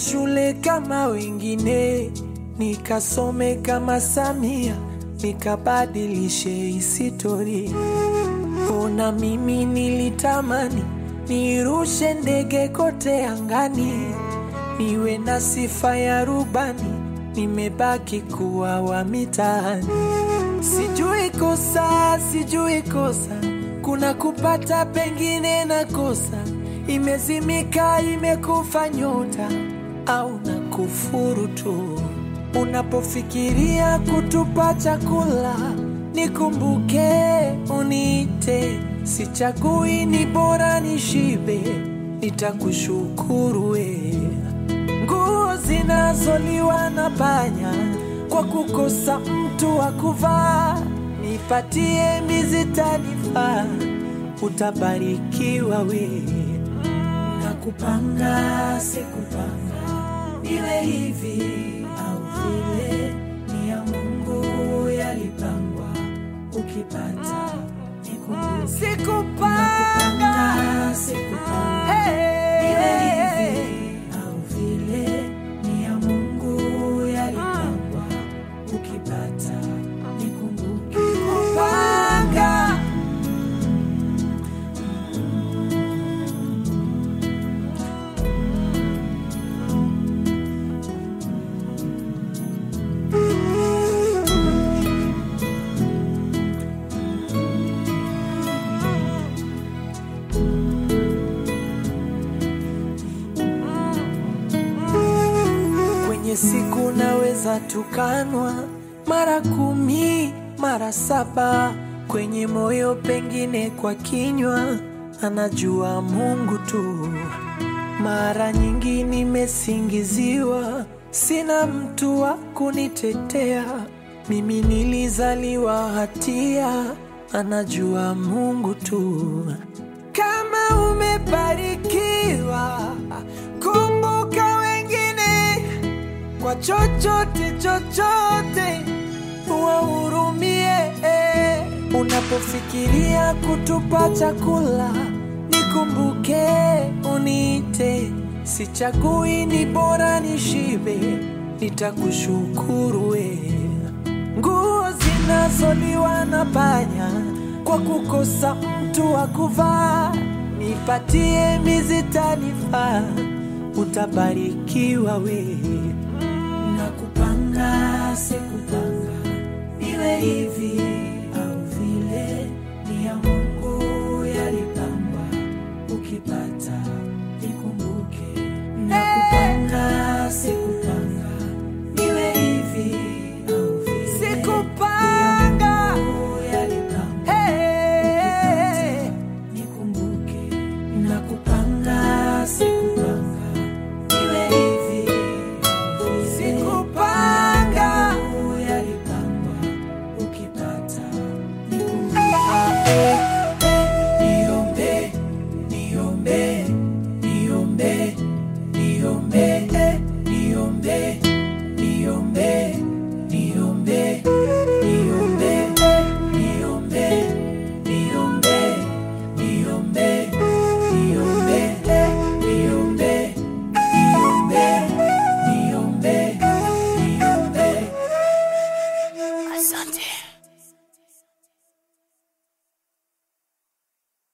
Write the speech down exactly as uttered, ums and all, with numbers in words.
shule kama wengine, nikasome kama Samia, nikabadilishe historia. Ona mimi nilitamani nirushe ndege kote angani, niwe na sifa ya rubani, nimebaki kuwa wa mitaani. Sijui kosa, sijui kosa, kuna kupata pengine na kosa, imezimika imekufa nyota, au na kufuru tu. Unapofikiria kutupa chakula, nikumbuke uniite, sichagui ni bora nishibe, nitakushukuru we. Nguo zinazoliwa na panya kwa kukosa mtu wa kuvaa, nipatie mizitanifaa, utabarikiwa we. Nakupanga sikupanga, iwe hivi au vile, ni ya Mungu yalipangwa, ukipata nikumbuke. Sikupanga, sikupanga, hey, iwe hivi au vile, ni ya Mungu yalipangwa, ukipata nikumbuke. Kupanga siku naweza tukanwa mara kumi, mara saba, kwenye moyo pengine kwa kinywa, anajua Mungu tu. Mara nyingi nimesingiziwa, sina mtu wa kunitetea, mimi nilizaliwa hatia, anajua Mungu tu. Kama umebarikiwa, kumbuka wengine, kwa chochote chochote uwahurumie. Unapofikiria kutupa chakula, nikumbuke uniite, sichagui ni bora nishibe, nitakushukuru we. Nguo zinazoliwa na panya kwa kukosa mtu wa kuvaa, nipatie mizitanifaa, utabarikiwa we. Nakupanga sikupanga, iwe hivi au vile, ni ya Mungu yalipangwa, ukipata